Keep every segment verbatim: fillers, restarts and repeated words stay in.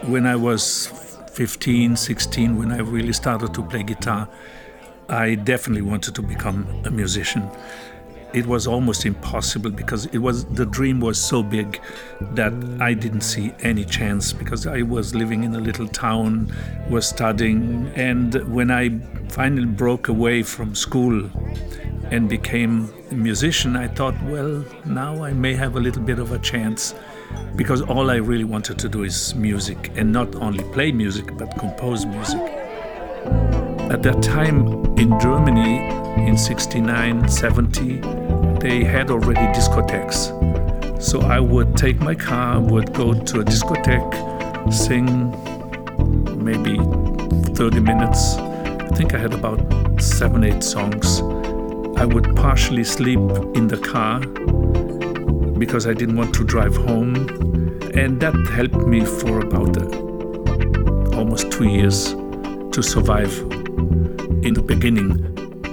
When I was fifteen, sixteen, when I really started to play guitar, I definitely wanted to become a musician. It was almost impossible because it was the dream was so big that I didn't see any chance, because I was living in a little town, was studying, and when I finally broke away from school and became a musician, I thought, well, now I may have a little bit of a chance, because all I really wanted to do is music, and not only play music but compose music. At that time in Germany, in sixty-nine, seventy, they had already discotheques. So I would take my car, would go to a discotheque, sing maybe thirty minutes. I think I had about seven, eight songs. I would partially sleep in the car because I didn't want to drive home. And that helped me for about uh, almost two years to survive in the beginning.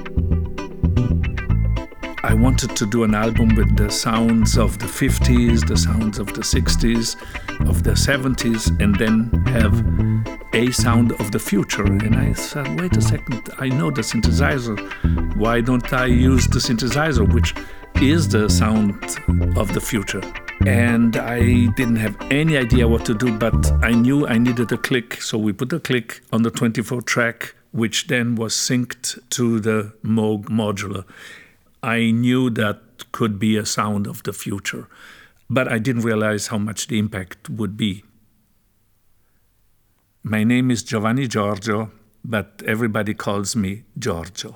I wanted to do an album with the sounds of the fifties, the sounds of the sixties, of the seventies, and then have a sound of the future. And I said, wait a second, I know the synthesizer. Why don't I use the synthesizer, which is the sound of the future? And I didn't have any idea what to do, but I knew I needed a click. So we put a click on the twenty-four track, which then was synced to the Moog modular. I knew that could be a sound of the future, but I didn't realize how much the impact would be. My name is Giovanni Giorgio, but everybody calls me Giorgio.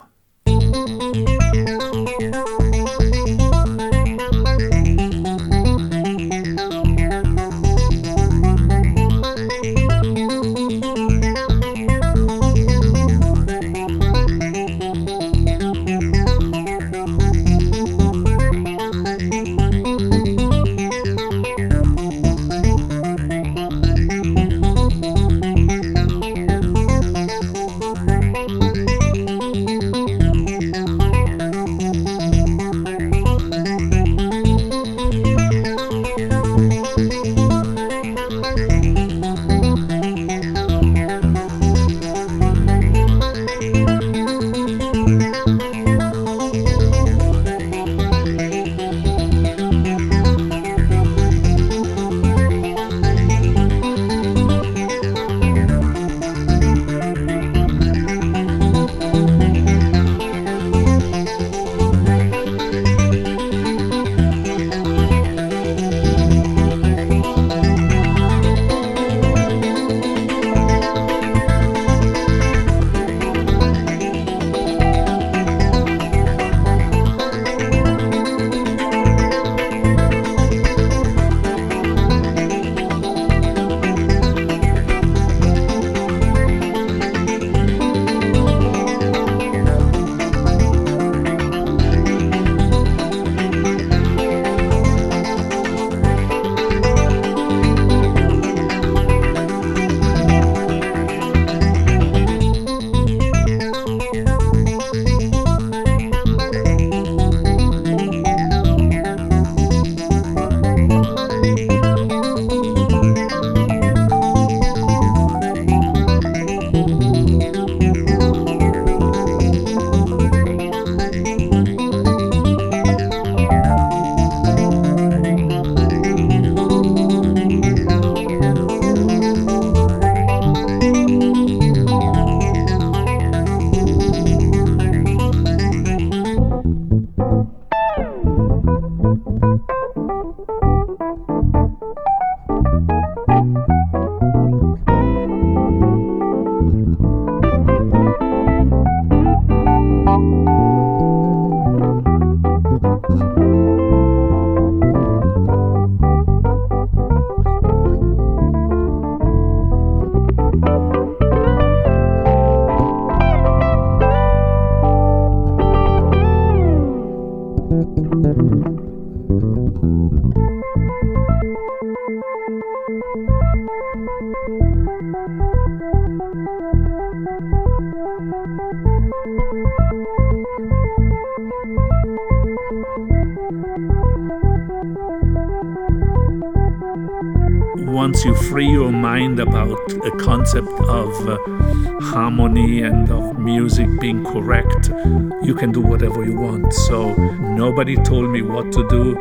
once you free your mind about a concept of uh, harmony and of music being correct, you can do whatever you want. So nobody told me what to do,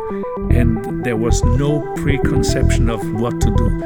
and there was no preconception of what to do.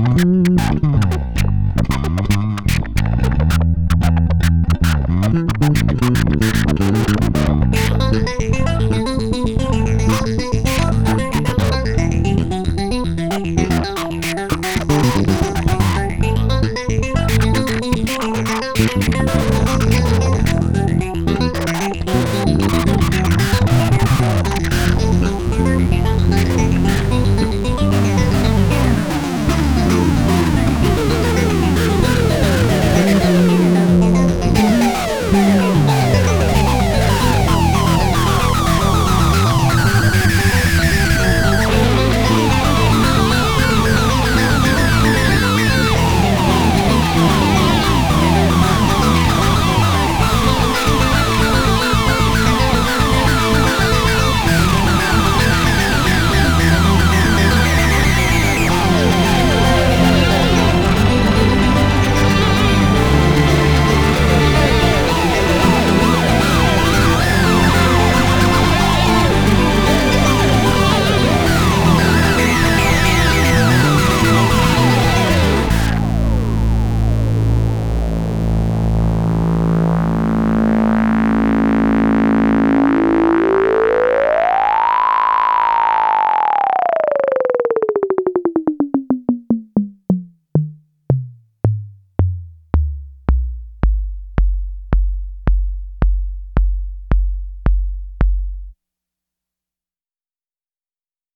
Mm-hmm.